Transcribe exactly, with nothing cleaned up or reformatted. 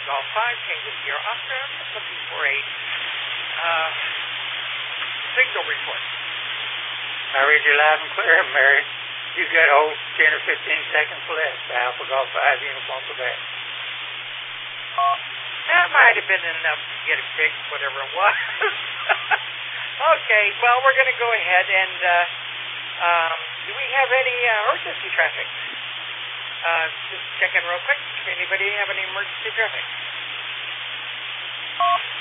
Golf five, Tango Sierra Oscar, looking for a uh, signal report. I read you loud and clear, Mary. You got oh ten or fifteen seconds left. Alpha Golf five, Uniform Quebec. That might have been enough to get it fixed, whatever it was. Okay, well, we're going to go ahead and, uh, um, do we have any uh, urgency traffic? Uh, just checking real quick. Anybody have any emergency traffic?